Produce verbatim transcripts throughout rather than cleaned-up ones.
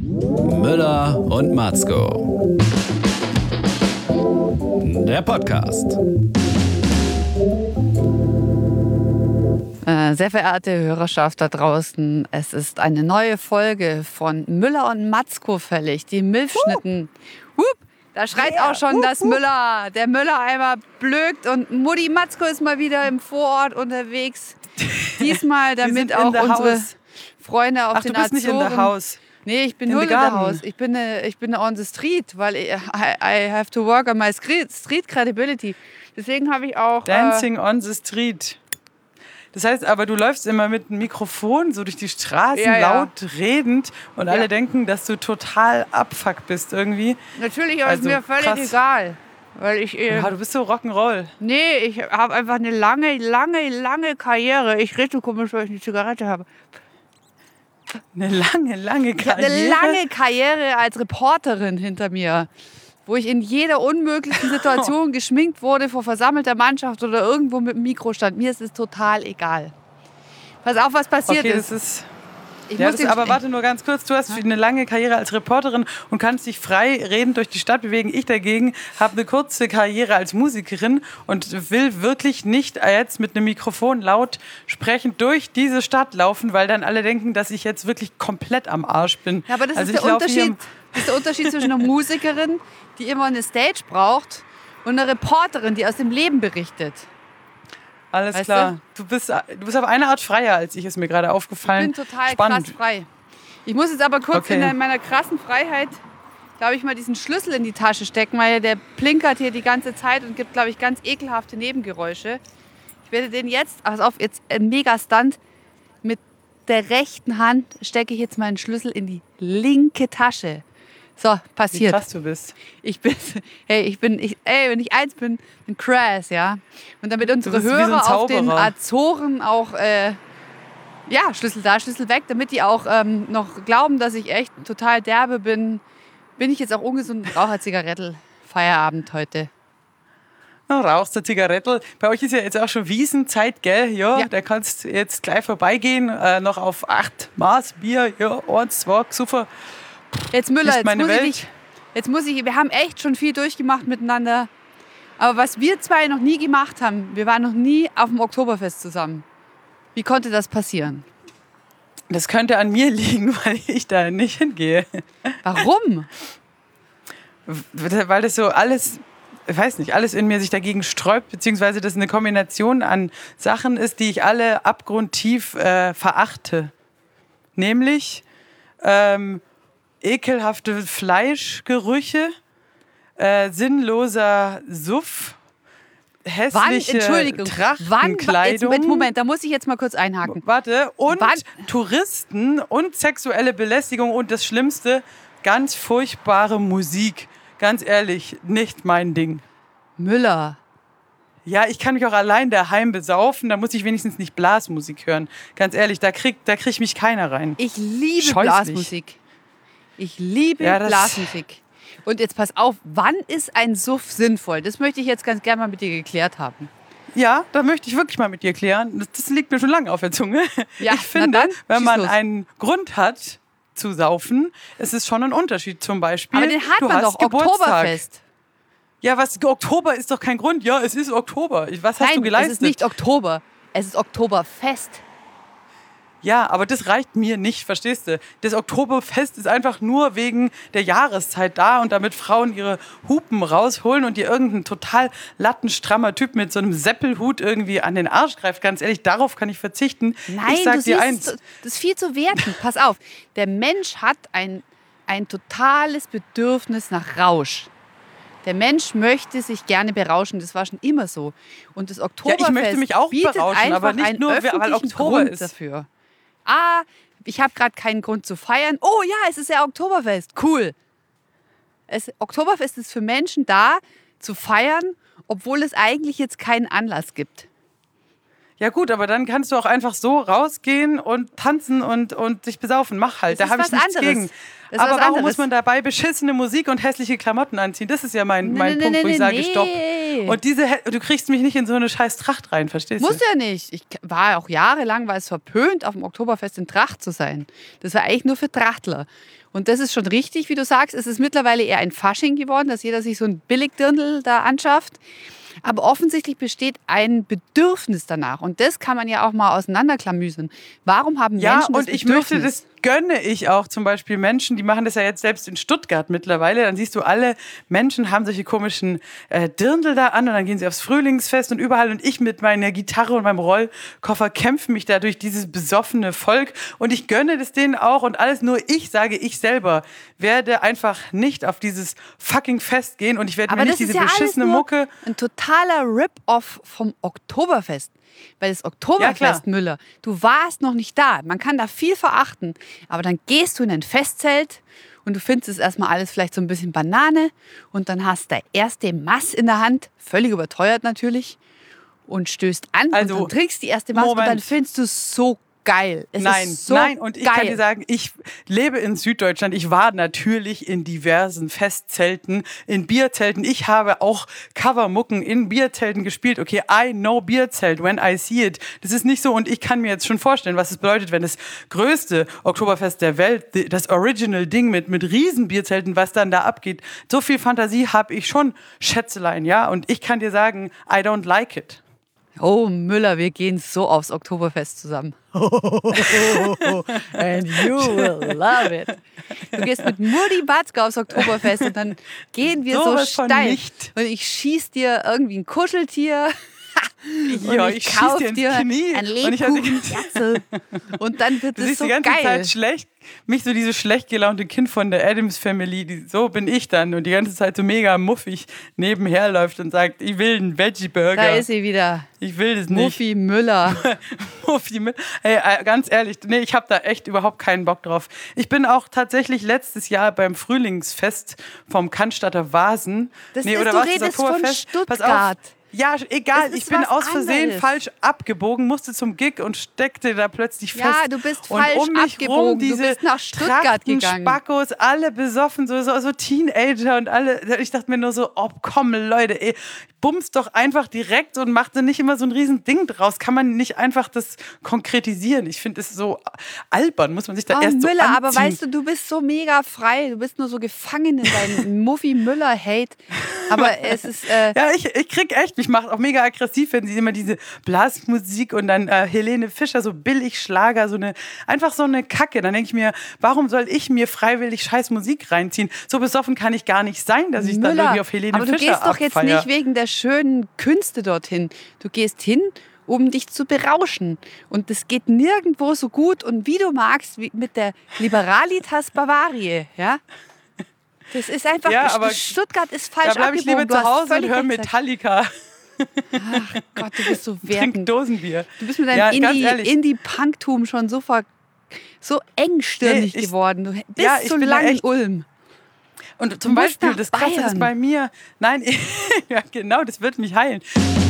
Müller und Matzko. Der Podcast. Äh, sehr verehrte Hörerschaft da draußen, es ist eine neue Folge von Müller und Matzko fällig, die Milchschnitten. Uh. Hup, da schreit yeah. auch schon uh, das uh. Müller, der Müller einmal blökt und Mutti Matzko ist mal wieder im Vorort unterwegs. Diesmal, damit auch unsere house. Freunde auf Ach, den du bist Azoren... nicht in der Haus. Nee, ich bin in null in der Haus. Ich bin, äh, ich bin on the street, weil ich, I, I have to work on my street, street credibility. Deswegen habe ich auch... Dancing äh, on the street. Das heißt aber, du läufst immer mit einem Mikrofon so durch die Straßen, ja, ja. laut redend und ja. alle denken, dass du total abfuck bist irgendwie. Natürlich, aber also, ist mir völlig krass. egal. Weil ich, äh, ja, du bist so Rock'n'Roll. Nee, ich habe einfach eine lange, lange, lange Karriere. Ich rede so komisch, weil ich eine Zigarette habe. Eine lange, lange Karriere? Ich habe eine lange Karriere als Reporterin hinter mir, wo ich in jeder unmöglichen Situation geschminkt wurde vor versammelter Mannschaft oder irgendwo mit dem Mikro stand. Mir ist es total egal. Pass auf, was passiert okay, ist. Das ist ich ja, muss das, aber warte nur ganz kurz. Du hast eine lange Karriere als Reporterin und kannst dich frei redend durch die Stadt bewegen. Ich dagegen habe eine kurze Karriere als Musikerin und will wirklich nicht jetzt mit einem Mikrofon laut sprechend durch diese Stadt laufen, weil dann alle denken, dass ich jetzt wirklich komplett am Arsch bin. Ja, aber das, also ist, der Unterschied, das ist der Unterschied zwischen einer Musikerin, die immer eine Stage braucht, und einer Reporterin, die aus dem Leben berichtet. Alles weißt klar. Du? Du, bist, du bist auf eine Art freier, als ich, ist mir gerade aufgefallen. Ich bin total Spannend. krass frei. Ich muss jetzt aber kurz okay. in meiner krassen Freiheit, glaube ich, mal diesen Schlüssel in die Tasche stecken, weil der plinkert hier die ganze Zeit und gibt, glaube ich, ganz ekelhafte Nebengeräusche. Ich werde den jetzt, pass auf, jetzt ein Mega-Stunt, mit der rechten Hand stecke ich jetzt meinen Schlüssel in die linke Tasche. So, passiert. Wie krass du bist. Ich bin, hey, ich bin, ich, ey, wenn ich eins bin, bin krass, ja. Und damit unsere Hörer so auf den Azoren auch, äh, ja, Schlüssel da, Schlüssel weg, damit die auch ähm, noch glauben, dass ich echt total derbe bin, bin ich jetzt auch ungesund und rauche Zigarettel. Feierabend heute. Na, rauchst du Zigarettel? Bei euch ist ja jetzt auch schon Wiesenzeit, gell? Ja, ja. Da kannst du jetzt gleich vorbeigehen, äh, noch auf acht Maß Bier, ja, eins, zwei, super. Jetzt Müller, jetzt meine muss, Welt. ich dich, jetzt muss ich, wir haben echt schon viel durchgemacht miteinander. Aber was wir zwei noch nie gemacht haben, wir waren noch nie auf dem Oktoberfest zusammen. Wie konnte das passieren? Das könnte an mir liegen, weil ich da nicht hingehe. Warum? Weil das so alles, ich weiß nicht, alles in mir sich dagegen sträubt, beziehungsweise das eine Kombination an Sachen ist, die ich alle abgrundtief äh, verachte. Nämlich ähm, ekelhafte Fleischgerüche, äh, sinnloser Suff, hässliche Wann, Trachtenkleidung. Wann, jetzt, Moment, da muss ich jetzt mal kurz einhaken. Warte, und Wann? Touristen und sexuelle Belästigung und das Schlimmste, ganz furchtbare Musik. Ganz ehrlich, nicht mein Ding. Müller. Ja, ich kann mich auch allein daheim besaufen, da muss ich wenigstens nicht Blasmusik hören. Ganz ehrlich, da kriegt da krieg mich keiner rein. Ich liebe Scheußlich. Blasmusik. Ich liebe ja, Blasmusik. Und jetzt pass auf, wann ist ein Suff sinnvoll? Das möchte ich jetzt ganz gerne mal mit dir geklärt haben. Ja, da möchte ich wirklich mal mit dir klären. Das, das liegt mir schon lange auf der Zunge. Ja, ich finde, dann, wenn man los. einen Grund hat zu saufen, ist es schon ein Unterschied. Zum Beispiel, aber den hat du man hast doch, Geburtstag. Oktoberfest. Ja, was, Oktober ist doch kein Grund. Ja, es ist Oktober. Was hast Nein, du geleistet? es ist nicht Oktober, es ist Oktoberfest. Ja, aber das reicht mir nicht, verstehst du? Das Oktoberfest ist einfach nur wegen der Jahreszeit da und damit Frauen ihre Hupen rausholen und dir irgendein total lattenstrammer Typ mit so einem Seppelhut irgendwie an den Arsch greift. Ganz ehrlich, darauf kann ich verzichten. Nein, ich sag du dir siehst, eins. das ist viel zu werten. Pass auf, der Mensch hat ein, ein totales Bedürfnis nach Rausch. Der Mensch möchte sich gerne berauschen, das war schon immer so. Und das Oktoberfest ja, ich möchte mich auch bietet berauschen, einfach aber nicht einen nur, weil öffentlichen Oktober Grund ist. dafür. Ah, ich habe gerade keinen Grund zu feiern. Oh ja, es ist ja Oktoberfest. Cool. Es, Oktoberfest ist für Menschen da, zu feiern, obwohl es eigentlich jetzt keinen Anlass gibt. Ja gut, aber dann kannst du auch einfach so rausgehen und tanzen und, und dich besaufen. Mach halt, Das da habe ich ist was nichts anderes. gegen. Das ist Aber was warum anderes. muss man dabei beschissene Musik und hässliche Klamotten anziehen? Das ist ja mein, Nee, mein nee, Punkt, nee, wo ich nee, sage, nee. stopp. Und diese, He- du kriegst mich nicht in so eine scheiß Tracht rein, verstehst Muss du? ja nicht. Ich war auch jahrelang, war es verpönt, auf dem Oktoberfest in Tracht zu sein. Das war eigentlich nur für Trachtler. Und das ist schon richtig, wie du sagst. Es ist mittlerweile eher ein Fasching geworden, dass jeder sich so ein Billigdirndl da anschafft. Aber offensichtlich besteht ein Bedürfnis danach. Und das kann man ja auch mal auseinanderklamüsern. Warum haben Ja, Menschen das und ich Bedürfnis? möchte, das gönne ich auch zum Beispiel Menschen, die machen das ja jetzt selbst in Stuttgart mittlerweile. Dann siehst du, alle Menschen haben solche komischen äh, Dirndl da an und dann gehen sie aufs Frühlingsfest und überall. Und ich mit meiner Gitarre und meinem Rollkoffer kämpfe mich da durch dieses besoffene Volk. Und ich gönne das denen auch und alles. Nur ich sage, ich selber werde einfach nicht auf dieses fucking Fest gehen und ich werde mir Aber nicht das ist diese ja alles beschissene nur Mucke... ein totaler Rip-Off vom Oktoberfest. Weil das Ja, Oktoberfest, klar. Müller, du warst noch nicht da. Man kann da viel verachten. Aber dann gehst du in ein Festzelt und du findest es erstmal alles vielleicht so ein bisschen Banane. Und dann hast du der erste Mass in der Hand, völlig überteuert natürlich, und stößt an Also, und dann trinkst die erste Mass Moment. und dann findest du es so geil. Es Nein, ist so nein, und ich geil. kann dir sagen, ich lebe in Süddeutschland. Ich war natürlich in diversen Festzelten, in Bierzelten. Ich habe auch Covermucken in Bierzelten gespielt. Okay, I know Bierzelt when I see it. Das ist nicht so und ich kann mir jetzt schon vorstellen, was es bedeutet, wenn das größte Oktoberfest der Welt, das Original-Ding mit, mit riesen Bierzelten, was dann da abgeht. So viel Fantasie habe ich schon, Schätzelein, ja. Und ich kann dir sagen, I don't like it. Oh, Müller, wir gehen so aufs Oktoberfest zusammen. And you will love it. Du gehst mit Mutti Batzke aufs Oktoberfest und dann gehen wir Sowas so von steil. nicht. Und ich schieß dir irgendwie ein Kuscheltier. Ja, und ich ich schieß kauf dir ins dir Knie. ein Und ich hatte- Lebkuchenkerzel. Und dann wird Du es siehst so die ganze geil. Zeit schlecht, mich so dieses schlecht gelaunte Kind von der Addams Family, die, so bin ich dann und die ganze Zeit so mega muffig nebenher läuft und sagt, ich will einen Veggie Burger. Da ist sie wieder. Ich will das nicht. Muffi Müller. Muffi mit. Hey, äh, ganz ehrlich, nee, ich habe da echt überhaupt keinen Bock drauf. Ich bin auch tatsächlich letztes Jahr beim Frühlingsfest vom Cannstatter Vasen. Das nee, ist- oder du was, das redest von Oktoberfest? Pass auf. Stuttgart. Ja, egal, Das ist ich bin was aus Versehen anderes. falsch abgebogen, musste zum Gig und steckte da plötzlich fest. Ja, du bist und falsch um mich abgebogen. rum Du diese bist nach Stuttgart gegangen. Spackos, alle besoffen, so, so, so Teenager und alle. Ich dachte mir nur so, oh komm Leute, ey, bumst doch einfach direkt und macht dann nicht immer so ein riesen Ding draus. Kann man nicht einfach das konkretisieren? Ich finde es so albern, muss man sich da Oh, erst so Müller, anziehen. aber weißt du, du bist so mega frei. Du bist nur so gefangen in deinem Muffi Müller-Hate. Aber es ist... Äh, Ja, ich, ich krieg echt, mich macht auch mega aggressiv, wenn sie immer diese Blasmusik und dann äh, Helene Fischer, so Billigschlager, so eine, einfach so eine Kacke. Dann denke ich mir, warum soll ich mir freiwillig scheiß Musik reinziehen? So besoffen kann ich gar nicht sein, dass ich dann Müller, irgendwie auf Helene aber du Fischer gehst doch jetzt abfeier. nicht wegen der schönen Künste dorthin. Du gehst hin, um dich zu berauschen. Und das geht nirgendwo so gut und wie du magst, wie mit der Liberalitas Bavaria, ja? Das ist einfach, Ja, aber Stuttgart ist falsch Da bleibe ich abgebogen. lieber Du zu hast Hause und völlig höre recht gesagt. Metallica, Ach Gott, du bist so trink wertend. Dosenbier. Du bist mit Ja, deinem ganz Indie- ehrlich. Indie-Punktum schon so, ver so engstirnig Nee, ich- geworden. Du bist Ja, ich so bin da lange in echt- Ulm. Und zum Du musst Beispiel, nach das Krasse Bayern. ist bei mir, nein, ja genau, das wird mich heilen.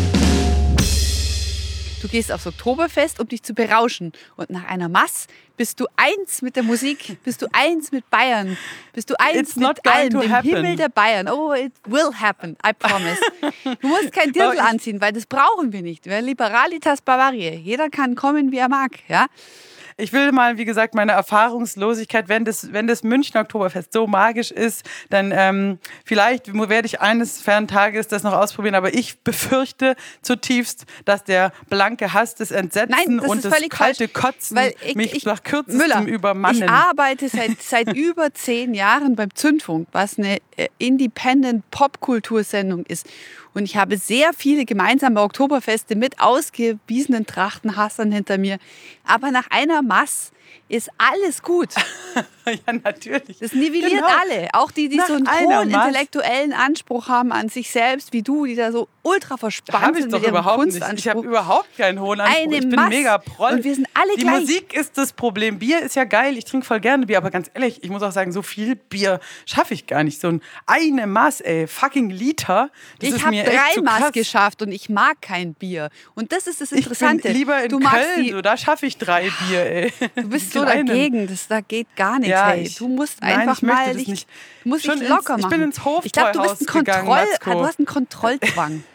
Du gehst aufs Oktoberfest, um dich zu berauschen. Und nach einer Mass bist du eins mit der Musik, bist du eins mit Bayern, bist du eins It's not mit going allem, to dem happen. Himmel der Bayern. Oh, it will happen, I promise. Du musst kein Dirndl Aber ich- anziehen, weil das brauchen wir nicht. Wir Liberalitas Bavaria. Jeder kann kommen, wie er mag. Ja? Ich will mal, wie gesagt, meine Erfahrungslosigkeit, wenn das, wenn das Münchner Oktoberfest so magisch ist, dann ähm, vielleicht werde ich eines fernen Tages das noch ausprobieren, aber ich befürchte zutiefst, dass der blanke Hass, das Entsetzen Nein, das und ist das völlig kalte falsch, Kotzen weil ich- mich ich- nach kürzestem Müller, übermannen. ich arbeite seit, seit über zehn Jahren beim Zündfunk, was eine äh, Independent-Popkultursendung ist. Und ich habe sehr viele gemeinsame Oktoberfeste mit ausgewiesenen Trachtenhassern hinter mir. Aber nach einer Mass ist alles gut. Ja, natürlich. Das nivelliert Genau. alle. Auch die, die Nach so einen einer hohen Maß. intellektuellen Anspruch haben an sich selbst, wie du, die da so ultra verspannt Habe ich sind doch mit ihrem überhaupt nicht. Ich Kunstanspruch. habe überhaupt keinen hohen Anspruch. Eine ich bin Mass. mega Proll. Und wir sind alle Die gleich. Musik ist das Problem. Bier ist ja geil. Ich trinke voll gerne Bier. Aber ganz ehrlich, ich muss auch sagen, so viel Bier schaffe ich gar nicht. So ein eine Maß, ey, fucking Liter. Das Ich ist habe mir echt drei zu Maß krass. geschafft und ich mag kein Bier. Und das ist das Ich Interessante. bin lieber in du magst Köln, die, so, da schaffe ich drei Bier, ey. du bist Die so kleinen. dagegen, das, da geht gar nichts. Ja, hey. ich- Du musst nein, einfach ich möchte mal das dich, nicht. du musst Schon dich ins- locker ich machen. bin ins Ich glaube, du bist ein Hofbräuhaus gegangen, Kontroll, Matzko. du hast einen Kontrollzwang.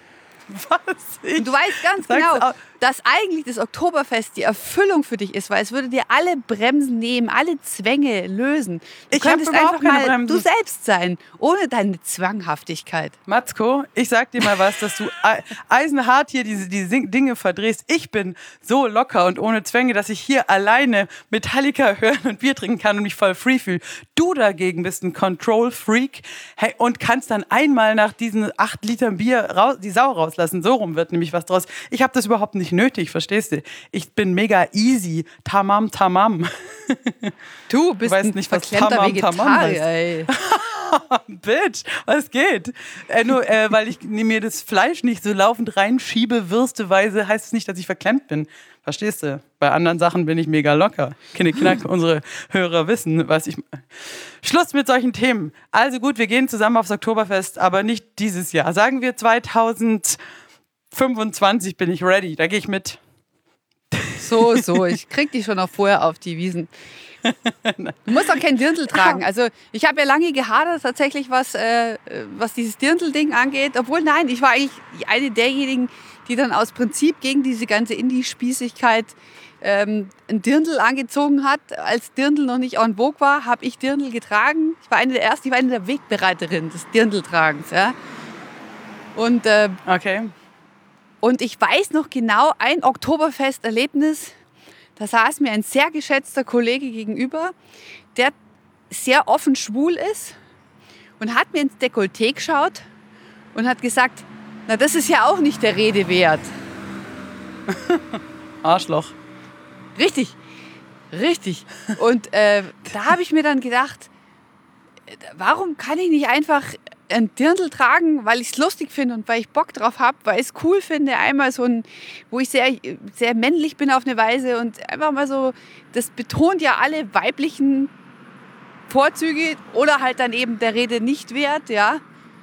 Was? Ich Und du weißt ganz sag's genau, auch. dass eigentlich das Oktoberfest die Erfüllung für dich ist, weil es würde dir alle Bremsen nehmen, alle Zwänge lösen. Du Ich hab könntest überhaupt einfach keine mal Bremsen. du selbst sein, ohne deine Zwanghaftigkeit. Matzko, ich sag dir mal was, dass du ei- eisenhart hier diese, diese Ding- Dinge verdrehst. Ich bin so locker und ohne Zwänge, dass ich hier alleine Metallica hören und Bier trinken kann und mich voll free fühle. Du dagegen bist ein Control-Freak, hey, und kannst dann einmal nach diesen acht Litern Bier raus, die Sau rauslassen. So rum wird nämlich was draus. Ich habe das überhaupt nicht nötig, verstehst du? Ich bin mega easy. Tamam, tamam. Du bist weißt ein nicht, was verklemmter Tamam Tamam Vegetarier, heißt. ey. Bitch, was geht? Äh, nur äh, weil ich mir das Fleisch nicht so laufend reinschiebe, würsteweise, heißt es nicht, dass ich verklemmt bin. Verstehst du? Bei anderen Sachen bin ich mega locker. Knick, knack, unsere Hörer wissen, was ich... Schluss mit solchen Themen. Also gut, wir gehen zusammen aufs Oktoberfest, aber nicht dieses Jahr. Sagen wir zweitausendfünfundzwanzig bin ich ready, da gehe ich mit. So, so, ich krieg dich schon auch vorher auf die Wiesen. Du musst auch kein Dirndl tragen. Also ich habe ja lange gehadert tatsächlich, was, äh, was dieses Dirndl-Ding angeht. Obwohl, nein, ich war eigentlich eine derjenigen, die dann aus Prinzip gegen diese ganze Indie-Spießigkeit ähm, ein Dirndl angezogen hat. Als Dirndl noch nicht en vogue war, habe ich Dirndl getragen. Ich war eine der ersten, ich war eine der Wegbereiterinnen des Dirndl-Tragens. Ja? Und, äh, Okay. und ich weiß noch genau ein Oktoberfest-Erlebnis. Da saß mir ein sehr geschätzter Kollege gegenüber, der sehr offen schwul ist und hat mir ins Dekolleté geschaut und hat gesagt, na, das ist ja auch nicht der Rede wert. Arschloch. Richtig, richtig. Und äh, da habe ich mir dann gedacht, warum kann ich nicht einfach ein Dirndl tragen, weil ich es lustig finde und weil ich Bock drauf habe, weil ich es cool finde, einmal so ein, wo ich sehr, sehr männlich bin auf eine Weise und einfach mal so, das betont ja alle weiblichen Vorzüge oder halt dann eben der Rede nicht wert, ja.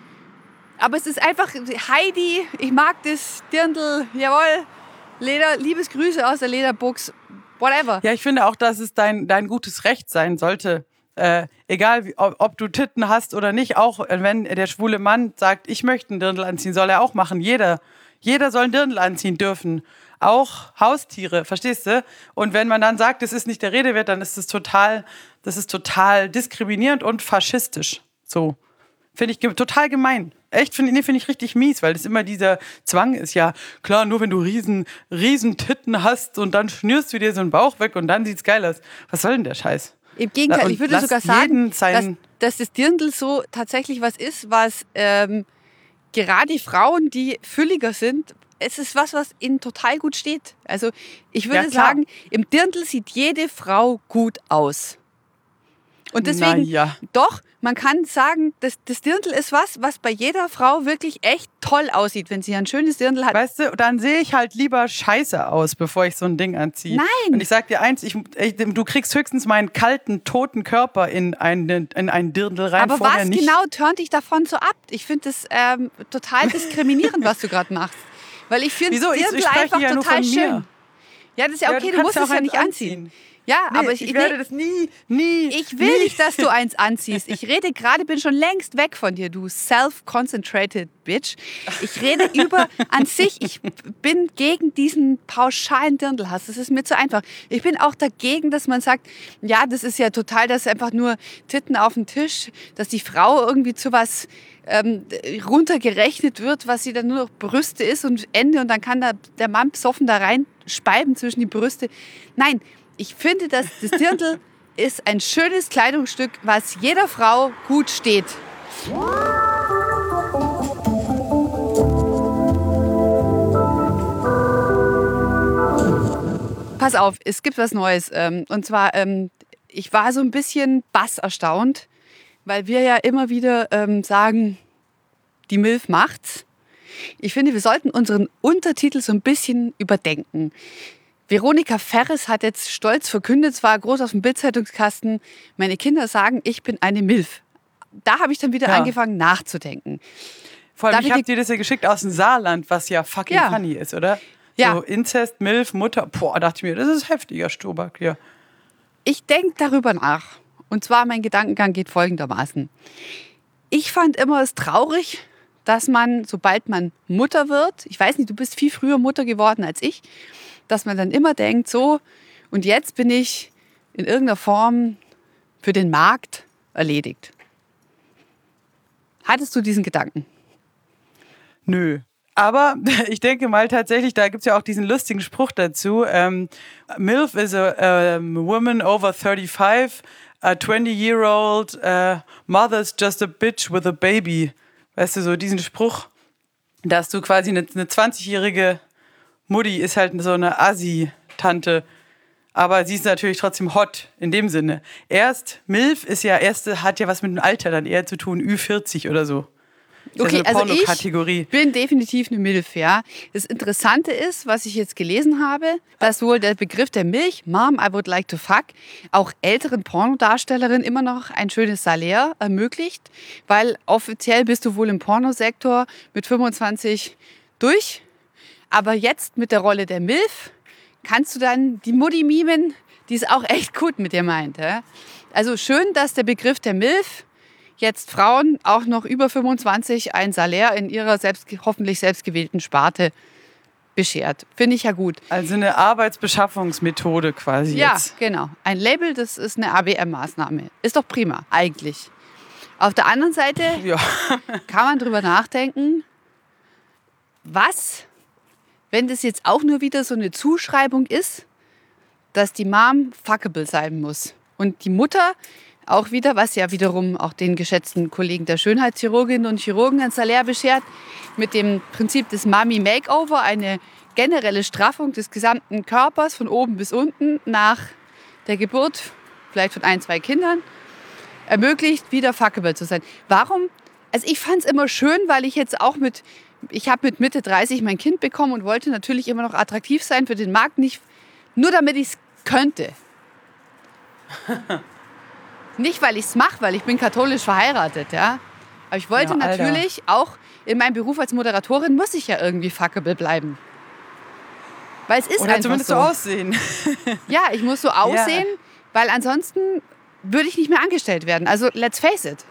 Aber es ist einfach Heidi, ich mag das Dirndl, jawohl, Leder, Liebesgrüße aus der Lederbuchs, whatever. Ja, ich finde auch, dass es dein, dein gutes Recht sein sollte. Äh, egal, wie, ob, ob du Titten hast oder nicht, auch wenn der schwule Mann sagt, ich möchte einen Dirndl anziehen, soll er auch machen. Jeder. Jeder soll einen Dirndl anziehen dürfen. Auch Haustiere, verstehst du? Und wenn man dann sagt, das ist nicht der Rede wert, dann ist das total, das ist total diskriminierend und faschistisch. So. Finde ich ge- total gemein. Echt, finde nee, find ich richtig mies, weil das immer dieser Zwang ist. Ja, klar, nur wenn du riesen, riesen Titten hast und dann schnürst du dir so einen Bauch weg und dann sieht's geil aus. Was soll denn der Scheiß? Im Gegenteil, Und ich würde lass sogar jeden sagen, sein- dass, dass das Dirndl so tatsächlich was ist, was ähm, gerade Frauen, die fülliger sind, es ist was, was ihnen total gut steht. Also ich würde Ja, klar. sagen, im Dirndl sieht jede Frau gut aus. Und deswegen, Na ja. doch, man kann sagen, das, das Dirndl ist was, was bei jeder Frau wirklich echt toll aussieht, wenn sie ein schönes Dirndl hat. Weißt du, dann sehe ich halt lieber scheiße aus, bevor ich so ein Ding anziehe. Nein. Und ich sag dir eins, ich, ich, du kriegst höchstens meinen kalten, toten Körper in einen, in einen Dirndl rein. Aber vorher was nicht. genau turnt dich davon so ab? Ich finde das ähm, total diskriminierend, was du gerade machst. Weil ich finde Wieso? Ich- ich Dirndl spreche einfach ja nur total von mir. schön. Ja, das ist ja Ja, okay, du du, musst kannst es ja auch nicht eins anziehen. anziehen. Ja, Nee, aber ich, ich, werde nee, das nie, nie. ich will nie. nicht, dass du eins anziehst. Ich rede gerade, bin schon längst weg von dir, du self-concentrated Bitch. Ich rede über an sich. Ich bin gegen diesen pauschalen Dirndlhass. Das ist mir zu einfach. Ich bin auch dagegen, dass man sagt, ja, das ist ja total, das ist einfach nur Titten auf dem Tisch, dass die Frau irgendwie zu was ähm, runtergerechnet wird, was sie dann nur noch Brüste ist und Ende und dann kann da der Mann besoffen da rein speiben zwischen die Brüste. Nein, ich finde, dass das Dirndl ist ein schönes Kleidungsstück, was jeder Frau gut steht. Pass auf, es gibt was Neues. ähm, Und zwar, ähm, ich war so ein bisschen bass erstaunt, weil wir ja immer wieder ähm, sagen, die Milf macht's. Ich finde, wir sollten unseren Untertitel so ein bisschen überdenken. Veronika Ferres hat jetzt stolz verkündet, zwar groß auf dem Bild-Zeitungskasten, meine Kinder sagen, ich bin eine Milf. Da habe ich dann wieder Ja. angefangen nachzudenken. Vor allem, Darf ich ich habe dir- dir das ja geschickt aus dem Saarland, was ja fucking Ja. funny ist, oder? Ja. So Inzest, Milf, Mutter. Boah, dachte ich mir, das ist heftiger Stobak hier. Ich denke darüber nach. Und zwar, mein Gedankengang geht folgendermaßen. Ich fand immer es traurig, dass man, sobald man Mutter wird, ich weiß nicht, du bist viel früher Mutter geworden als ich, dass man dann immer denkt, so, und jetzt bin ich in irgendeiner Form für den Markt erledigt. Hattest du diesen Gedanken? Nö. Aber ich denke mal tatsächlich, da gibt es ja auch diesen lustigen Spruch dazu. Ähm, MILF is a um, woman over thirty-five, a twenty-year-old uh, mother's just a bitch with a baby. Weißt du, so diesen Spruch, dass du quasi eine, eine zwanzigjährige Mutti ist halt so eine Assi-Tante. Aber sie ist natürlich trotzdem hot in dem Sinne. Erst, MILF ist ja erst, hat ja was mit dem Alter dann eher zu tun, Ü vierzig oder so. Okay, also also ich bin definitiv eine MILF, ja. Das Interessante ist, was ich jetzt gelesen habe, dass wohl der Begriff der Milch, Mom, I would like to fuck, auch älteren Pornodarstellerinnen immer noch ein schönes Salär ermöglicht, weil offiziell bist du wohl im Pornosektor mit fünfundzwanzig durch, aber jetzt mit der Rolle der MILF kannst du dann die Mutti mimen, die es auch echt gut mit dir meint. Ja? Also schön, dass der Begriff der MILF jetzt Frauen auch noch über fünfundzwanzig ein Salär in ihrer selbst, hoffentlich selbstgewählten Sparte beschert. Finde ich ja gut. Also eine Arbeitsbeschaffungsmethode quasi ja, jetzt. Ja, genau. Ein Label, das ist eine A B M-Maßnahme. Ist doch prima, eigentlich. Auf der anderen Seite ja. kann man drüber nachdenken, was, wenn das jetzt auch nur wieder so eine Zuschreibung ist, dass die Mom fuckable sein muss. Und die Mutter auch wieder, was ja wiederum auch den geschätzten Kollegen der Schönheitschirurginnen und Chirurgen ein Salär beschert, mit dem Prinzip des Mummy Makeover, eine generelle Straffung des gesamten Körpers von oben bis unten nach der Geburt, vielleicht von ein, zwei Kindern, ermöglicht, wieder fuckable zu sein. Warum? Also ich fand es immer schön, weil ich jetzt auch mit, ich habe mit Mitte dreißig mein Kind bekommen und wollte natürlich immer noch attraktiv sein für den Markt, nicht nur damit ich es könnte. Nicht, weil ich es mache, weil ich bin katholisch verheiratet, ja. Aber ich wollte ja, natürlich auch in meinem Beruf als Moderatorin muss ich ja irgendwie fuckable bleiben. Weil es ist Oder einfach zumindest so. so aussehen. Ja, ich muss so aussehen, ja. weil ansonsten würde ich nicht mehr angestellt werden. Also let's face it.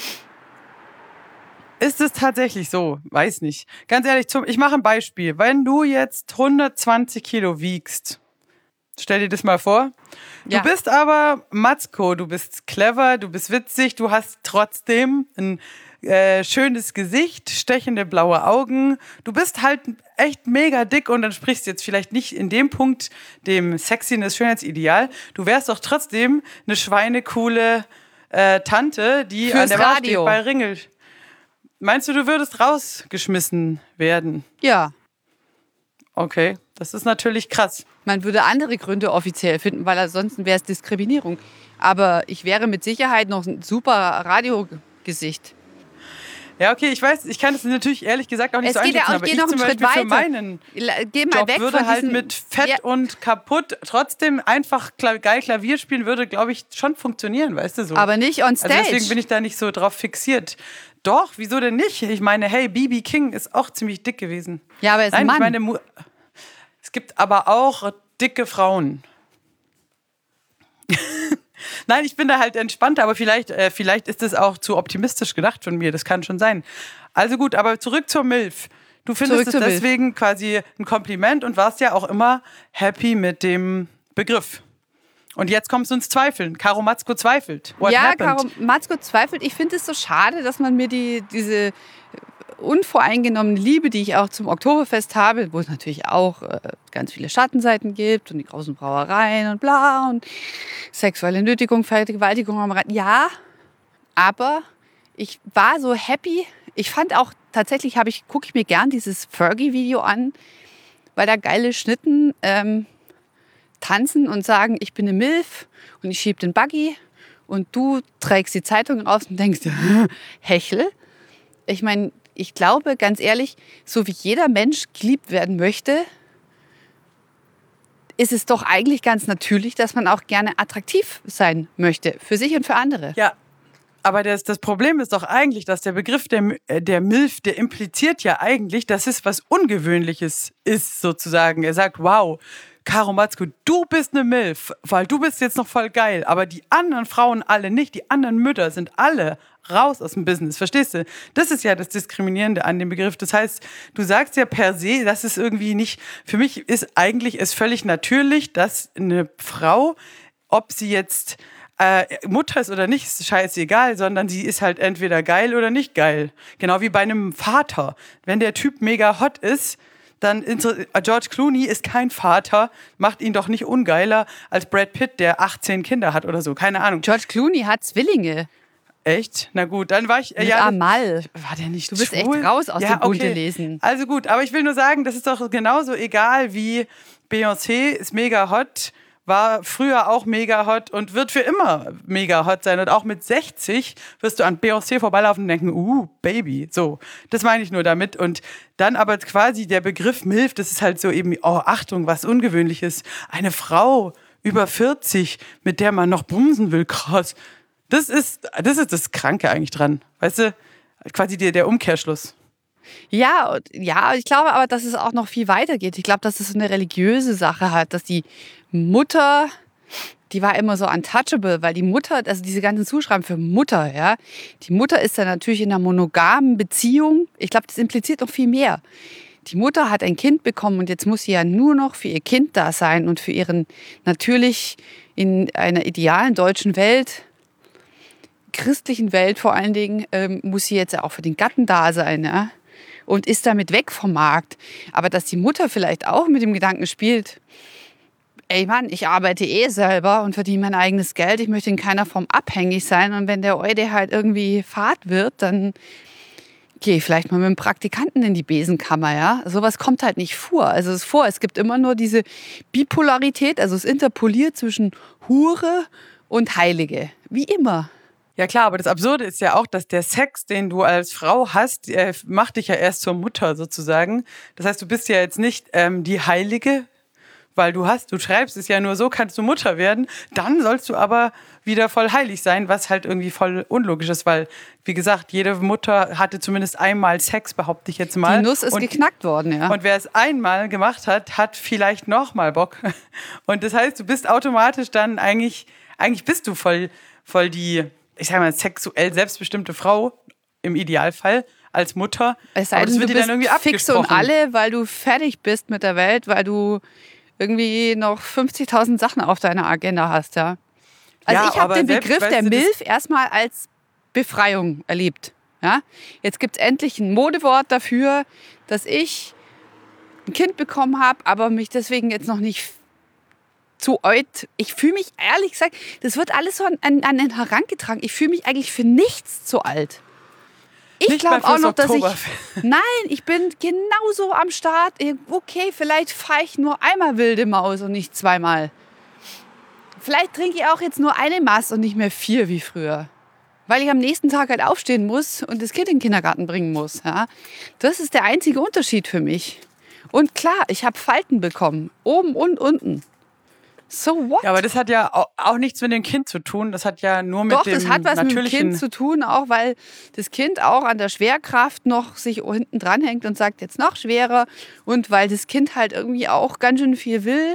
Ist es tatsächlich so? Weiß nicht. Ganz ehrlich, zum, ich mache ein Beispiel. Wenn du jetzt hundertzwanzig Kilo wiegst, stell dir das mal vor. Du ja. bist aber Matzko, du bist clever, du bist witzig, du hast trotzdem ein äh, schönes Gesicht, stechende blaue Augen. Du bist halt echt mega dick und dann sprichst du jetzt vielleicht nicht in dem Punkt dem Sexiness-Schönheitsideal. Du wärst doch trotzdem eine schweinecoole äh, Tante, die Fürs an der Bar steht Radio. bei Ringel. Meinst du, du würdest rausgeschmissen werden? Ja. Okay, das ist natürlich krass. Man würde andere Gründe offiziell finden, weil ansonsten wäre es Diskriminierung. Aber ich wäre mit Sicherheit noch ein super Radiogesicht. Ja, okay, ich weiß, ich kann das natürlich ehrlich gesagt auch nicht es so einschätzen, ja auch, aber ich, ich noch zum einen Beispiel Schritt für meinen Geh mal Job weg würde von halt diesen, mit Fett ja. und kaputt trotzdem einfach geil Klavier spielen, würde, glaube ich, schon funktionieren, weißt du so. Aber nicht on stage. Also deswegen bin ich da nicht so drauf fixiert. Doch, wieso denn nicht? Ich meine, hey, B B King ist auch ziemlich dick gewesen. Ja, aber er ist Nein, ein Mann. Ich meine, Mu- es gibt aber auch dicke Frauen. Nein, ich bin da halt entspannter, aber vielleicht, äh, vielleicht ist das auch zu optimistisch gedacht von mir. Das kann schon sein. Also gut, aber zurück zur MILF. Du findest es deswegen Milf. quasi ein Kompliment und warst ja auch immer happy mit dem Begriff. Und jetzt kommst du ins Zweifeln. Caro Matzko zweifelt. What ja, happened? Caro Matzko zweifelt. Ich finde es so schade, dass man mir die, diese unvoreingenommene Liebe, die ich auch zum Oktoberfest habe, wo es natürlich auch äh, ganz viele Schattenseiten gibt und die großen Brauereien und bla und sexuelle Nötigung, Vergewaltigung am Rand. Ja, aber ich war so happy. Ich fand auch, tatsächlich habe ich, gucke ich mir gern dieses Fergie-Video an, weil da geile Schnitten ähm, tanzen und sagen, ich bin eine Milf und ich schieb den Buggy und du trägst die Zeitung raus und denkst, Hechel. Ich meine, ich glaube, ganz ehrlich, so wie jeder Mensch geliebt werden möchte, ist es doch eigentlich ganz natürlich, dass man auch gerne attraktiv sein möchte, für sich und für andere. Ja, aber das, das Problem ist doch eigentlich, dass der Begriff der, der MILF, der impliziert ja eigentlich, dass es was Ungewöhnliches ist, sozusagen. Er sagt, wow, Caro Matzko, du bist eine Milf, weil du bist jetzt noch voll geil, aber die anderen Frauen alle nicht, die anderen Mütter sind alle raus aus dem Business, verstehst du? Das ist ja das Diskriminierende an dem Begriff. Das heißt, du sagst ja per se, das ist irgendwie nicht, für mich ist eigentlich es völlig natürlich, dass eine Frau, ob sie jetzt äh, Mutter ist oder nicht, ist scheißegal, sondern sie ist halt entweder geil oder nicht geil. Genau wie bei einem Vater. Wenn der Typ mega hot ist, dann George Clooney ist kein Vater, macht ihn doch nicht ungeiler als Brad Pitt, der achtzehn Kinder hat oder so, keine Ahnung. George Clooney hat Zwillinge. Echt? Na gut, dann war ich... Mit ja, Amal. War der nicht Du bist schwul? echt raus aus ja, dem Bunte okay. lesen. Also gut, aber ich will nur sagen, das ist doch genauso egal wie Beyoncé ist mega hot, war früher auch mega hot und wird für immer mega hot sein. Und auch mit sechzig wirst du an Beyoncé vorbeilaufen und denken, uh, Baby. So, das meine ich nur damit. Und dann aber quasi der Begriff Milf, das ist halt so eben, oh, Achtung, was Ungewöhnliches. Eine Frau über vierzig, mit der man noch bumsen will, krass. Das ist, das ist das Kranke eigentlich dran. Weißt du, quasi der, der Umkehrschluss. Ja, und- ja, ich glaube aber, dass es auch noch viel weiter geht. Ich glaube, dass es so eine religiöse Sache hat, dass die Mutter, die war immer so untouchable, weil die Mutter, also diese ganzen Zuschreiben für Mutter, ja, die Mutter ist dann natürlich in einer monogamen Beziehung. Ich glaube, das impliziert noch viel mehr. Die Mutter hat ein Kind bekommen und jetzt muss sie ja nur noch für ihr Kind da sein und für ihren, natürlich in einer idealen deutschen Welt, christlichen Welt vor allen Dingen, ähm, muss sie jetzt ja auch für den Gatten da sein, ja? Und ist damit weg vom Markt. Aber dass die Mutter vielleicht auch mit dem Gedanken spielt, ey Mann, ich arbeite eh selber und verdiene mein eigenes Geld, ich möchte in keiner Form abhängig sein und wenn der Eude halt irgendwie fad wird, dann gehe ich vielleicht mal mit dem Praktikanten in die Besenkammer, ja. Sowas kommt halt nicht vor. Also es ist vor, es gibt immer nur diese Bipolarität, also es interpoliert zwischen Hure und Heilige. Wie immer. Ja klar, aber das Absurde ist ja auch, dass der Sex, den du als Frau hast, äh, macht dich ja erst zur Mutter sozusagen. Das heißt, du bist ja jetzt nicht ähm, die Heilige, weil du hast, du schreibst es ja nur so, kannst du Mutter werden. Dann sollst du aber wieder voll heilig sein, was halt irgendwie voll unlogisch ist, weil, wie gesagt, jede Mutter hatte zumindest einmal Sex, behaupte ich jetzt mal. Die Nuss ist und, geknackt worden, ja. Und wer es einmal gemacht hat, hat vielleicht nochmal Bock. Und das heißt, du bist automatisch dann eigentlich, eigentlich bist du voll, voll die, ich sag mal, sexuell selbstbestimmte Frau, im Idealfall, als Mutter. Es sei Aber das denn, wird du dir bist dann irgendwie fix und abgesprochen. alle, weil du fertig bist mit der Welt, weil du irgendwie noch fünfzigtausend Sachen auf deiner Agenda hast, ja. Also Ja, ich habe aber den selbst, Begriff weißt der du, das- Milf erstmal als Befreiung erlebt. Ja? Jetzt gibt es endlich ein Modewort dafür, dass ich ein Kind bekommen habe, aber mich deswegen jetzt noch nicht zu alt. Ich fühle mich, ehrlich gesagt, das wird alles so an, an, an den herangetragen. Ich fühle mich eigentlich für nichts zu alt. Ich Nicht mal glaube auch fürs noch, dass ich... Oktoberfest. Nein, ich bin genauso am Start. Okay, vielleicht fahre ich nur einmal wilde Maus und nicht zweimal. Vielleicht trinke ich auch jetzt nur eine Maß und nicht mehr vier wie früher. Weil ich am nächsten Tag halt aufstehen muss und das Kind in den Kindergarten bringen muss. Ja? Das ist der einzige Unterschied für mich. Und klar, ich habe Falten bekommen. Oben und unten. So what? Ja, aber das hat ja au- auch nichts mit dem Kind zu tun. Das hat ja nur mit Doch, dem das hat was mit dem natürlichen... Kind zu tun, auch weil das Kind auch an der Schwerkraft noch sich hinten dran hängt und sagt, jetzt noch schwerer. Und weil das Kind halt irgendwie auch ganz schön viel will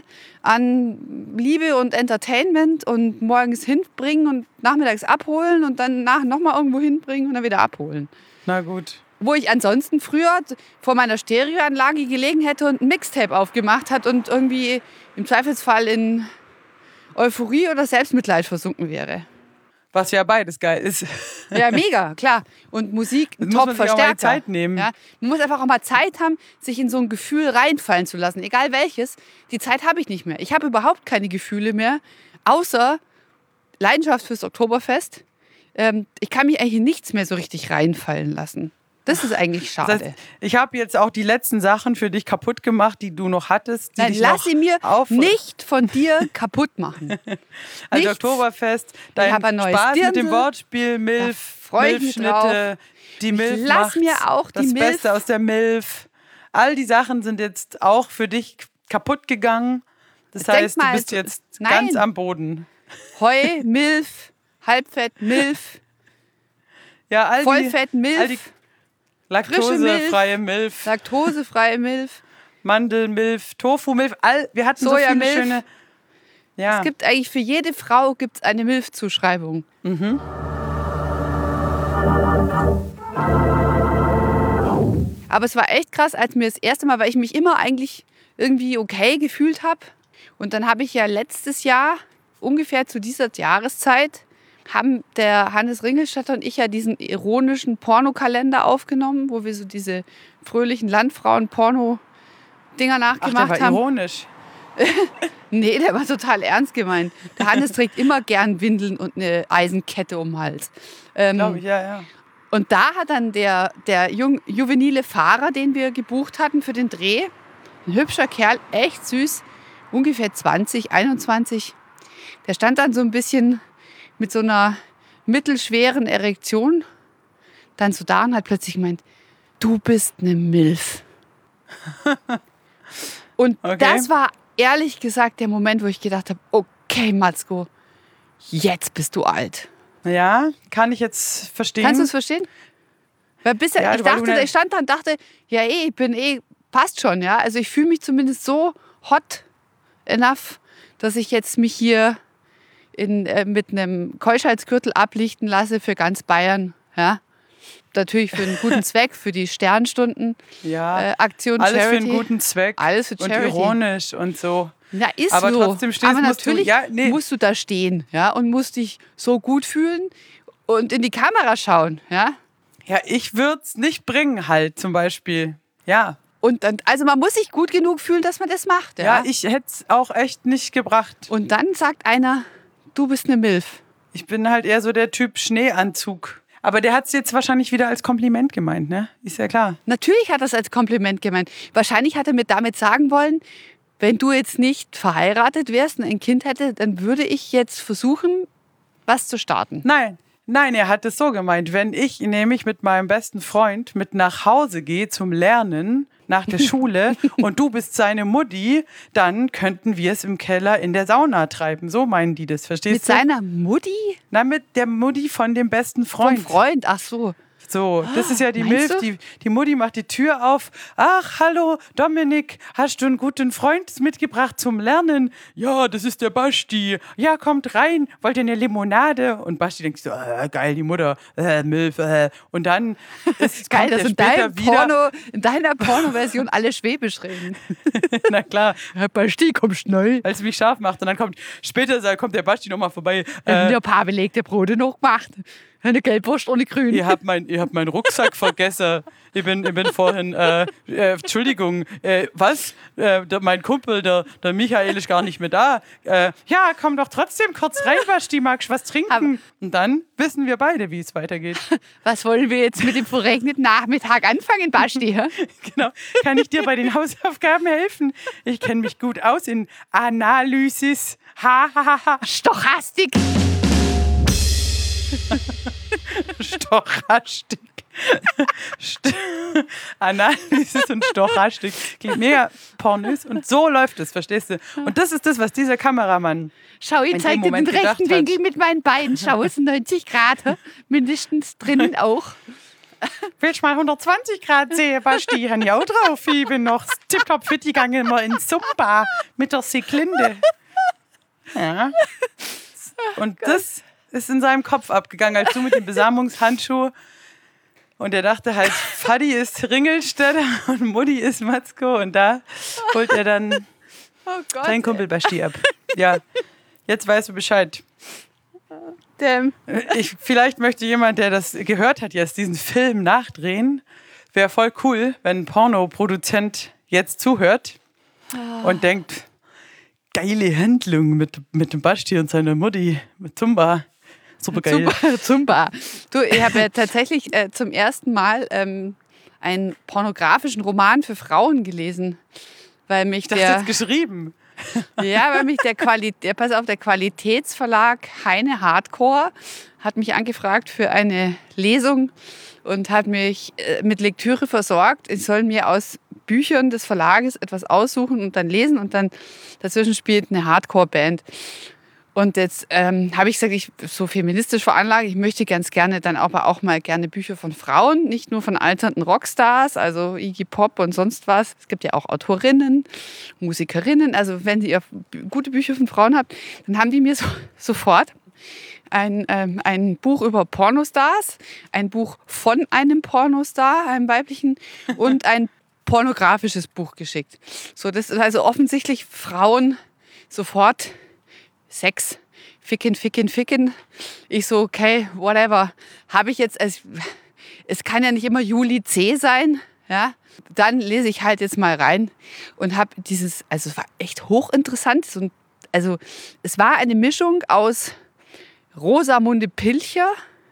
an Liebe und Entertainment und morgens hinbringen und nachmittags abholen und dann nach nochmal irgendwo hinbringen und dann wieder abholen. Na gut. Wo ich ansonsten früher vor meiner Stereoanlage gelegen hätte und ein Mixtape aufgemacht hat und irgendwie im Zweifelsfall in Euphorie oder Selbstmitleid versunken wäre. Was ja beides geil ist. Ja, mega, klar. Und Musik, ein muss man sich auch mal die Top-Verstärker. Zeit nehmen. Ja, man muss einfach auch mal Zeit haben, sich in so ein Gefühl reinfallen zu lassen. Egal welches. Die Zeit habe ich nicht mehr. Ich habe überhaupt keine Gefühle mehr, außer Leidenschaft fürs Oktoberfest. Ähm, ich kann mich eigentlich in nichts mehr so richtig reinfallen lassen. Das ist eigentlich schade. Das heißt, ich habe jetzt auch die letzten Sachen für dich kaputt gemacht, die du noch hattest. Die Nein, dich lass noch sie mir auf nicht von dir kaputt machen. Also Nichts. Oktoberfest, dein hab ein neues Spaß mit dem Dirndl. Wortspiel, Milf, freu ich mich Milfschnitte, die Milf lass macht's, mir auch die das Milf. Beste aus der Milf. All die Sachen sind jetzt auch für dich kaputt gegangen. Das Denk heißt, mal, du bist du- jetzt Nein. ganz am Boden. Heu, Milf, Halbfett, Milf, Ja, all die, Vollfett, all die Milf, laktosefreie Milf. laktosefreie Milf. Mandelmilf, Tofu-Milf, all, wir hatten so viele Sojamilf. schöne... Ja. Es gibt eigentlich für jede Frau gibt's eine Milf-Zuschreibung. Mhm. Aber es war echt krass, als mir das erste Mal, weil ich mich immer eigentlich irgendwie okay gefühlt habe. Und dann habe ich ja letztes Jahr, ungefähr zu dieser Jahreszeit, haben der Hannes Ringelstatter und ich ja diesen ironischen Pornokalender aufgenommen, wo wir so diese fröhlichen Landfrauen-Porno-Dinger nachgemacht Ach, der war haben. ironisch. Nee, der war total ernst gemeint. Der Hannes trägt immer gern Windeln und eine Eisenkette um den Hals. Ähm, Glaube ich, ja, ja. Und da hat dann der, der jung, juvenile Fahrer, den wir gebucht hatten für den Dreh, ein hübscher Kerl, echt süß, ungefähr zwanzig, einundzwanzig, der stand dann so ein bisschen mit so einer mittelschweren Erektion dann so da und hat plötzlich gemeint, du bist eine Milf. Und Okay. das war ehrlich gesagt der Moment, wo ich gedacht habe, okay, Matzko, jetzt bist du alt. Ja, kann ich jetzt verstehen. Kannst du es verstehen? Weil bisher, Ja, ich weil du dachte, eine- ich stand da und dachte, ja eh, ich bin eh, passt schon, ja. Also ich fühle mich zumindest so hot enough, dass ich jetzt mich hier in, äh, mit einem Keuschheitsgürtel ablichten lasse für ganz Bayern, ja. Natürlich für einen guten Zweck, für die Sternstunden, Ja, äh, Aktion alles Charity. für einen guten Zweck. Alles für und Charity. ironisch und so. Na, ist Aber so. trotzdem stehst- Aber musst du- natürlich ja, nee. musst du da stehen, ja, und musst dich so gut fühlen und in die Kamera schauen, ja. Ja, ich würde es nicht bringen halt zum Beispiel. Ja, Und dann, also man muss sich gut genug fühlen, dass man das macht, ja. ja, ich hätte es auch echt nicht gebracht. Und dann sagt einer, du bist eine Milf. Ich bin halt eher so der Typ Schneeanzug. Aber der hat es jetzt wahrscheinlich wieder als Kompliment gemeint, ne? Ist ja klar. Natürlich hat er es als Kompliment gemeint. Wahrscheinlich hat er mir damit sagen wollen, wenn du jetzt nicht verheiratet wärst und ein Kind hätte, dann würde ich jetzt versuchen, was zu starten. Nein, nein, er hat es so gemeint. Wenn ich nämlich mit meinem besten Freund mit nach Hause gehe zum Lernen nach der Schule und du bist seine Mutti, dann könnten wir es im Keller in der Sauna treiben. So meinen die das, verstehst Mit du? seiner Mutti? Na, mit der Mutti von dem besten Vom Freund. Freund, ach so. So, das ist ja die Meinst Milf, du? die, die Mutti macht die Tür auf. Ach, hallo, Dominik, hast du einen guten Freund mitgebracht zum Lernen? Ja, das ist der Basti. Ja, kommt rein, wollt ihr eine Limonade? Und Basti denkt so, äh, geil, die Mutter, äh, Milf, äh. Und dann ist, Geil, kommt dass er in, später deinem wieder. Porno, in deiner Porno-Version alle Schwäbisch reden. Na klar, Herr Basti, komm schnell. als mich scharf macht. Und dann kommt, später sagt- kommt der Basti nochmal vorbei. Wir haben Äh, ja ein paar belegte Brote noch gemacht. Eine Gelbwurst ohne Grün. Ihr habt mein, ihr habt meinen Rucksack vergessen. Ich bin, ich bin vorhin, äh, äh, Entschuldigung, äh, was? Äh, der, mein Kumpel, der, der Michael, ist gar nicht mehr da. Äh, ja, komm doch trotzdem kurz rein, Basti, magst du was trinken? Aber- Und dann wissen wir beide, wie es weitergeht. Was wollen wir jetzt mit dem verregneten Nachmittag anfangen, Basti? hä? Genau. Kann ich dir bei den Hausaufgaben helfen? Ich kenne mich gut aus in Analysis. Ha, ha, ha, ha. Stochastik. Stochastik. St Analysis und Stochastik. Klingt mega pornös. Und so läuft es, verstehst du? Und das ist das, was dieser Kameramann Schau, ich in zeig dem dir den Moment gedacht rechten hat. Winkel mit meinen Beinen. Schau, es sind neunzig Grad. hä? Mindestens drinnen auch. Willst du mal hundertzwanzig Grad sehen, Basti? Ich habe ja auch drauf. Ich bin noch tipptopp fit gegangen immer in Zumba mit der Seklinde. Ja. Und das ist in seinem Kopf abgegangen, als du mit dem Besamungshandschuh. Und er dachte halt, Fadi ist Ringelstädter und Mutti ist Matzko. Und da holt er dann Oh Gott. seinen Kumpel Basti ab. Ja, jetzt weißt du Bescheid. Damn. Ich, vielleicht möchte jemand, der das gehört hat, jetzt diesen Film nachdrehen. Wäre voll cool, wenn ein Pornoproduzent jetzt zuhört und denkt, geile Handlung mit, mit dem Basti und seiner Mutti, mit Zumba. Super geil. Zumba. Zumba. Du, ich habe ja tatsächlich äh, zum ersten Mal ähm, einen pornografischen Roman für Frauen gelesen. Weil mich Das der, ist jetzt geschrieben. ja, weil mich der, Quali der, pass auf, der Qualitätsverlag Heine Hardcore hat mich angefragt für eine Lesung und hat mich äh, mit Lektüre versorgt. Ich soll mir aus Büchern des Verlages etwas aussuchen und dann lesen und dann dazwischen spielt eine Hardcore-Band. Und jetzt ähm, habe ich gesagt, ich so feministisch veranlagt, ich möchte ganz gerne dann aber auch mal gerne Bücher von Frauen, nicht nur von alternden Rockstars, also Iggy Pop und sonst was. Es gibt ja auch Autorinnen, Musikerinnen. Also wenn ihr gute Bücher von Frauen habt, dann haben die mir so, sofort ein, ähm, ein Buch über Pornostars, ein Buch von einem Pornostar, einem weiblichen, und ein pornografisches Buch geschickt. So, das ist also offensichtlich Frauen sofort Sex, ficken, ficken, ficken. Ich so, okay, whatever. Habe ich jetzt, es, es kann ja nicht immer Juli C. sein, ja. Dann lese ich halt jetzt mal rein und habe dieses, also es war echt hochinteressant. So, also es war eine Mischung aus Rosamunde Pilcher,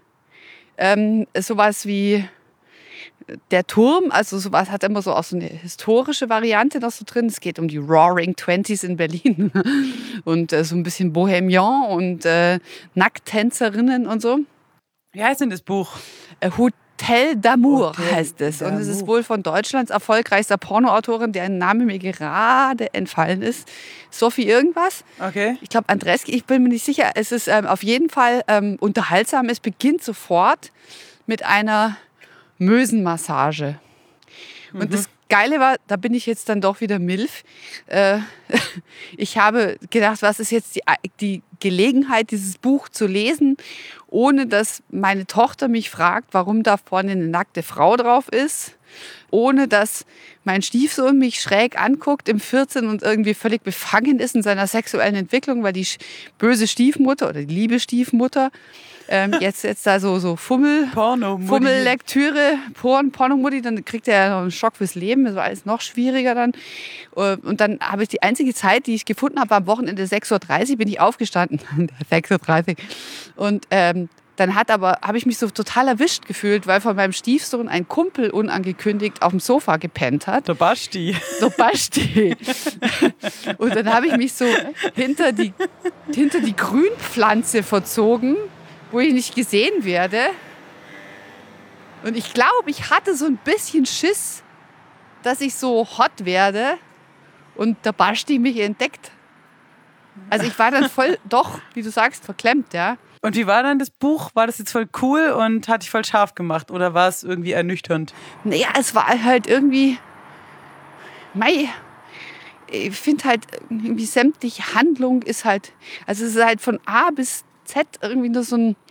ähm, sowas wie Der Turm, also sowas hat immer so auch so eine historische Variante noch so drin. Es geht um die Roaring Twenties in Berlin und äh, so ein bisschen Bohemian und äh, Nackttänzerinnen und so. Wie heißt denn das Buch? Äh, Hotel d'Amour Hotel heißt es. Und es ist d'Amour. wohl von Deutschlands erfolgreichster Pornoautorin, deren Name mir gerade entfallen ist. Sophie irgendwas. Okay. Ich glaube Andreski, ich bin mir nicht sicher. Es ist ähm, auf jeden Fall ähm, unterhaltsam. Es beginnt sofort mit einer Mösenmassage. Und mhm. das Geile war, da bin ich jetzt dann doch wieder Milf. Äh, ich habe gedacht, was ist jetzt die, die Gelegenheit, dieses Buch zu lesen, ohne dass meine Tochter mich fragt, warum da vorne eine nackte Frau drauf ist, ohne dass mein Stiefsohn mich schräg anguckt im vierzehn und irgendwie völlig befangen ist in seiner sexuellen Entwicklung, weil die böse Stiefmutter oder die liebe Stiefmutter ähm, jetzt, jetzt da so, so Fummel, Fummellektüre, Porn, Pornomutti, dann kriegt er ja noch einen Schock fürs Leben, das war alles noch schwieriger dann. Und dann habe ich die einzige Zeit, die ich gefunden habe, am Wochenende sechs Uhr dreißig bin ich aufgestanden, sechs Uhr dreißig, und ähm, dann hat aber, habe ich mich so total erwischt gefühlt, weil von meinem Stiefsohn ein Kumpel unangekündigt auf dem Sofa gepennt hat. Der Basti. Der Basti. Und dann habe ich mich so hinter die, hinter die Grünpflanze verzogen, wo ich nicht gesehen werde. Und ich glaube, ich hatte so ein bisschen Schiss, dass ich so hot werde und der Basti mich entdeckt. Also ich war dann voll, doch, wie du sagst, verklemmt, ja. Und wie war dann das Buch? War das jetzt voll cool und hat dich voll scharf gemacht? Oder war es irgendwie ernüchternd? Naja, es war halt irgendwie... Mei, ich finde halt irgendwie sämtliche Handlung ist halt... Also es ist halt von A bis Z irgendwie nur so ein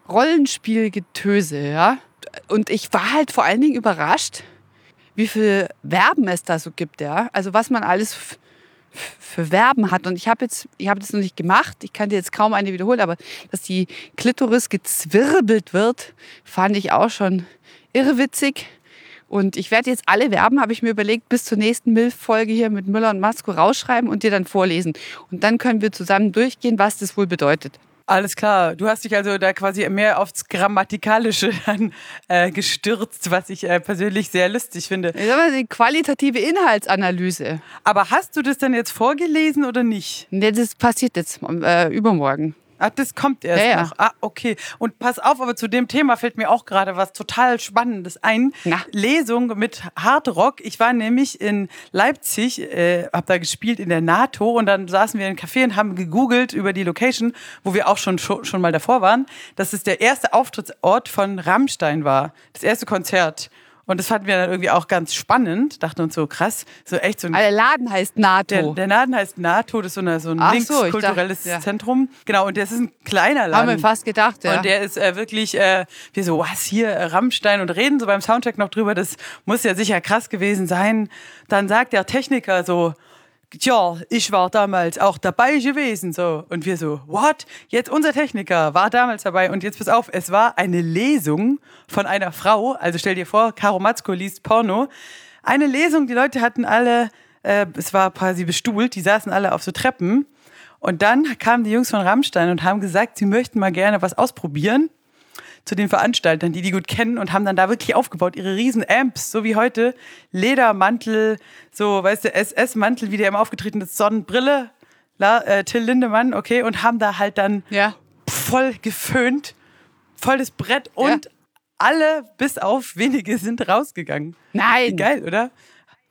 Rollenspielgetöse, ja. Und ich war halt vor allen Dingen überrascht, wie viele Verben es da so gibt, ja. Also was man alles f- f- für Verben hat. Und ich habe jetzt, ich habe das noch nicht gemacht, ich kann dir jetzt kaum eine wiederholen, aber dass die Klitoris gezwirbelt wird, fand ich auch schon irrwitzig. Und ich werde jetzt alle Verben, habe ich mir überlegt, bis zur nächsten Milf-Folge hier mit Müller und Matzko rausschreiben und dir dann vorlesen. Und dann können wir zusammen durchgehen, was das wohl bedeutet. Alles klar. Du hast dich also da quasi mehr aufs Grammatikalische dann äh, gestürzt, was ich äh, persönlich sehr lustig finde. Das ist aber eine qualitative Inhaltsanalyse. Aber hast du das dann jetzt vorgelesen oder nicht? Nee, das passiert jetzt äh, übermorgen. Ach, das kommt erst Ja, ja. noch. Ah, okay. Und pass auf, aber zu dem Thema fällt mir auch gerade was total Spannendes ein. Na. Lesung mit Hardrock. Ich war nämlich in Leipzig, äh, hab da gespielt in der NATO und dann saßen wir in einem Café und haben gegoogelt über die Location, wo wir auch schon, schon, schon mal davor waren, dass es der erste Auftrittsort von Rammstein war. Das erste Konzert. Und das fanden wir dann irgendwie auch ganz spannend. Dachten uns so, krass, so echt so ein... Der Laden heißt NATO. Der, der Laden heißt NATO, das ist so, eine, so ein Ach so, ich linkskulturelles dachte, ja. Zentrum. Genau, und das ist ein kleiner Laden. Haben wir fast gedacht, ja. Und der ist äh, wirklich, äh, wir so, was hier, äh, Rammstein, und reden so beim Soundcheck noch drüber, das muss ja sicher krass gewesen sein. Dann sagt der Techniker so, tja, ich war damals auch dabei gewesen, so. Und wir so, what? Jetzt unser Techniker war damals dabei und jetzt pass auf, es war eine Lesung von einer Frau, also stell dir vor, Caro Matzko liest Porno. Eine Lesung, die Leute hatten alle, äh, es war quasi bestuhlt, die saßen alle auf so Treppen. Und dann kamen die Jungs von Rammstein und haben gesagt, sie möchten mal gerne was ausprobieren zu den Veranstaltern, die die gut kennen, und haben dann da wirklich aufgebaut, ihre riesen Amps, so wie heute, Ledermantel, so, weißt du, S S-Mantel, wie der immer aufgetreten ist, Sonnenbrille, La, äh, Till Lindemann, okay, und haben da halt dann Ja. voll geföhnt, voll das Brett, und Ja. alle, bis auf wenige, sind rausgegangen. Nein. Wie geil, oder?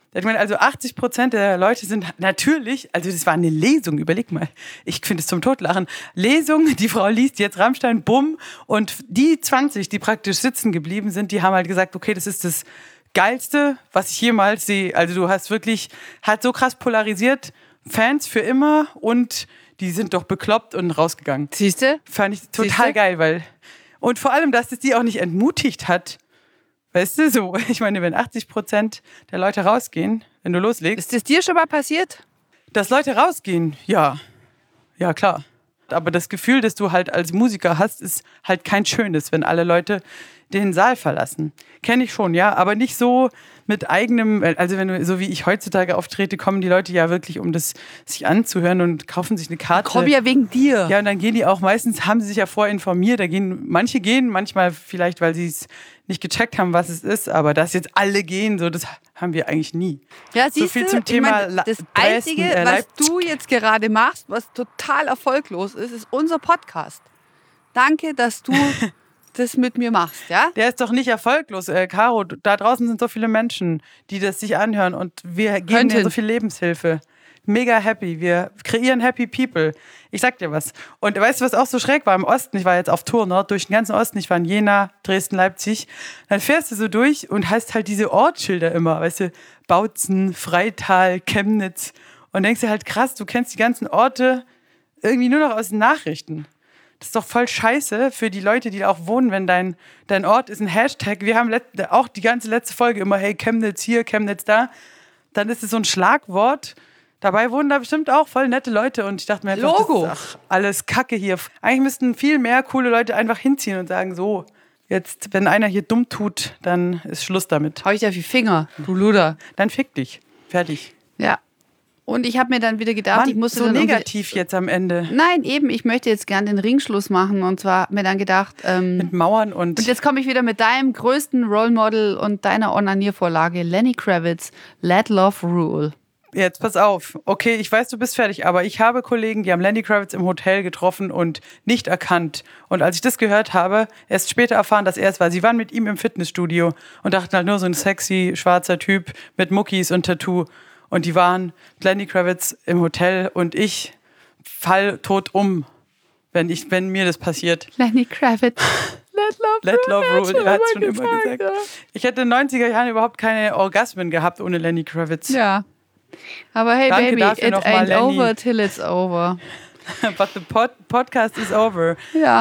Ich meine, also achtzig Prozent der Leute sind natürlich, also das war eine Lesung, überleg mal, ich finde es zum Totlachen. Lesung, die Frau liest jetzt Rammstein, bumm, und die zwanzig, die praktisch sitzen geblieben sind, die haben halt gesagt, okay, das ist das Geilste, was ich jemals sehe. Also du hast wirklich, hat so krass polarisiert, Fans für immer und die sind doch bekloppt und rausgegangen. Siehst du? Fand ich total Siehste? geil, weil, und vor allem, dass es die auch nicht entmutigt hat. Weißt du, so, ich meine, wenn achtzig Prozent der Leute rausgehen, wenn du loslegst. Ist das dir schon mal passiert? Dass Leute rausgehen, ja. Ja, klar. Aber das Gefühl, das du halt als Musiker hast, ist halt kein schönes, wenn alle Leute den Saal verlassen. Kenne ich schon, ja, aber nicht so mit eigenem, also wenn du, so wie ich heutzutage auftrete, kommen die Leute ja wirklich, um das sich anzuhören und kaufen sich eine Karte. Kommen ja wegen dir. Ja, und dann gehen die auch, meistens haben sie sich ja vorher informiert, da gehen, manche gehen, manchmal vielleicht, weil sie es nicht gecheckt haben, was es ist, aber dass jetzt alle gehen, so, das haben wir eigentlich nie. Ja, siehst so viel du, zum Thema ich mein, das Dresden, Einzige, äh, was Leipzig. du jetzt gerade machst, was total erfolglos ist, ist unser Podcast. Danke, dass du das mit mir machst, ja? Der ist doch nicht erfolglos, äh, Caro. Da draußen sind so viele Menschen, die das sich anhören und wir geben Könnten. dir so viel Lebenshilfe. Mega happy. Wir kreieren happy people. Ich sag dir was. Und weißt du, was auch so schräg war im Osten? Ich war jetzt auf Tour, ne? Durch den ganzen Osten. Ich war in Jena, Dresden, Leipzig. Dann fährst du so durch und hast halt diese Ortsschilder immer. Weißt du, Bautzen, Freital, Chemnitz. Und denkst dir halt, krass, du kennst die ganzen Orte irgendwie nur noch aus den Nachrichten. Das ist doch voll scheiße für die Leute, die da auch wohnen, wenn dein, dein Ort ist ein Hashtag. Wir haben let- auch die ganze letzte Folge immer, hey, Chemnitz hier, Chemnitz da. Dann ist es so ein Schlagwort. Dabei wohnen da bestimmt auch voll nette Leute. Und ich dachte mir einfach, Logo. das ist ach, alles Kacke hier. Eigentlich müssten viel mehr coole Leute einfach hinziehen und sagen, so, jetzt, wenn einer hier dumm tut, dann ist Schluss damit. Hau ich dir auf die Finger, du Luder. Dann fick dich. Fertig. Ja. Und ich habe mir dann wieder gedacht, Mann, ich musste so dann irgendwie- negativ jetzt am Ende. Nein, eben, ich möchte jetzt gern den Ringschluss machen. Und zwar hab mir dann gedacht, ähm, Mit Mauern und... und jetzt komme ich wieder mit deinem größten Role Model und deiner Onaniervorlage, Lenny Kravitz, Let Love Rule. Jetzt pass auf. Okay, ich weiß, du bist fertig, aber ich habe Kollegen, die haben Lenny Kravitz im Hotel getroffen und nicht erkannt. Und als ich das gehört habe, erst später erfahren, dass er es war. Sie waren mit ihm im Fitnessstudio und dachten halt nur so ein sexy, schwarzer Typ mit Muckis und Tattoo. Und die waren mit Lenny Kravitz im Hotel und ich fall tot um, wenn, ich, wenn mir das passiert. Lenny Kravitz, Let Love Let Love Rule. Rule, er hat es schon immer gesagt, gesagt. ja. Ich hätte in den neunziger Jahren überhaupt keine Orgasmen gehabt ohne Lenny Kravitz. Ja. Aber hey, Danke Baby, dafür it noch mal, ain't Lenny. over till it's over. But the pod podcast is over. Ja.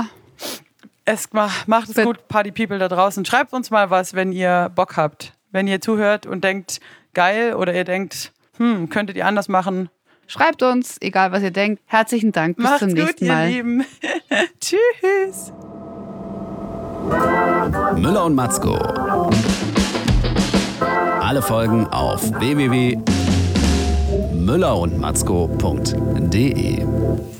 Es macht, macht es But- gut, Party People da draußen. Schreibt uns mal was, wenn ihr Bock habt. Wenn ihr zuhört und denkt, geil, oder ihr denkt, hm, könntet ihr anders machen. Schreibt uns, egal was ihr denkt. Herzlichen Dank. Bis Macht's zum gut, nächsten ihr Mal. Lieben. Tschüss. Müller und Matzko. Alle Folgen auf w w w punkt müller und matzko punkt d e.